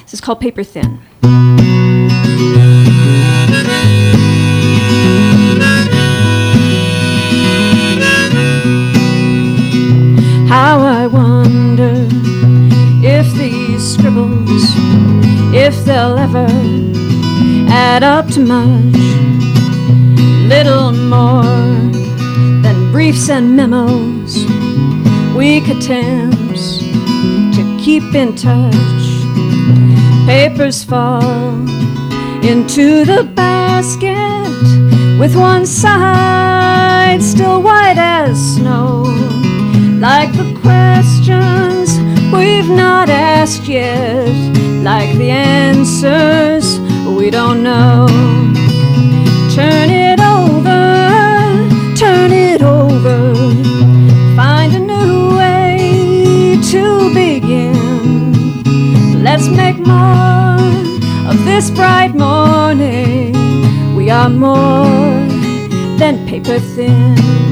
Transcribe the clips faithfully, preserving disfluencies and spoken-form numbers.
This is called Paper Thin. How I wonder if these scribbles, if they'll ever add up to much, little more than briefs and memos, weak attempts to keep in touch. Papers fall into the basket with one side still white as snow, like the questions we've not asked yet, like the answers we don't know. Turn it over, turn it over, find a new way to begin. Let's make more of this bright morning. We are more than paper thin.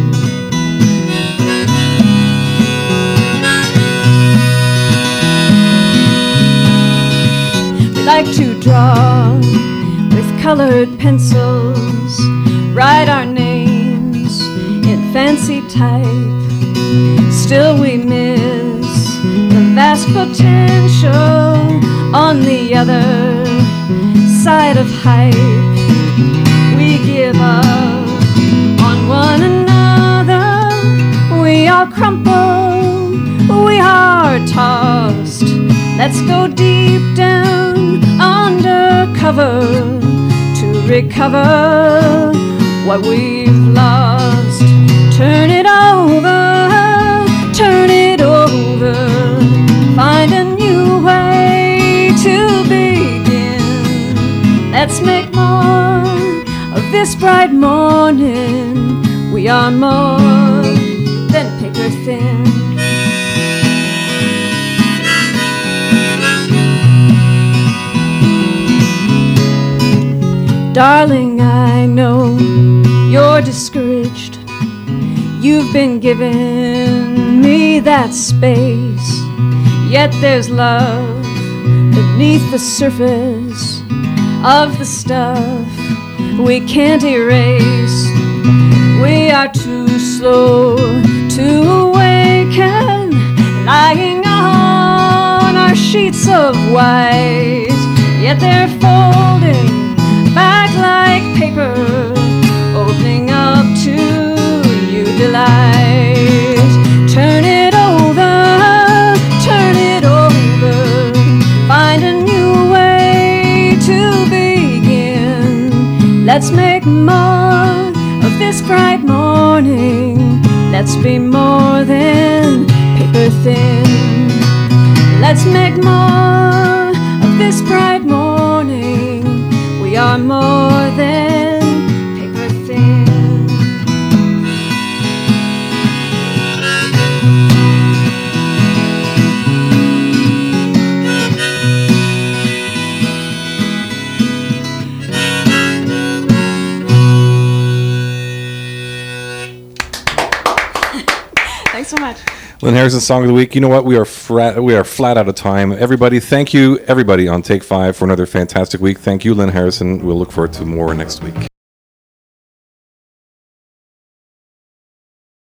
Like to draw with colored pencils, write our names in fancy type. Still we miss the vast potential on the other side of hype. We give up on one another. We are crumpled, we are tossed. Let's go deep down undercover to recover what we've lost. Turn it over, turn it over, find a new way to begin. Let's make more of this bright morning. We are more than paper thin. Darling, I know you're discouraged. You've been giving me that space, yet there's love beneath the surface of the stuff we can't erase. We are too slow to awaken, lying on our sheets of white, yet they're folding back like paper, opening up to you delight. Turn it over, turn it over, find a new way to begin. Let's make more of this bright morning. Let's be more than paper thin. Let's make more of this bright morning. We are more than paper thin. Thanks so much. Lynn Harrison's Song of the Week. You know what? We are flat, we are flat out of time. Everybody, thank you, everybody on Take Five for another fantastic week. Thank you, Lynn Harrison. We'll look forward to more next week.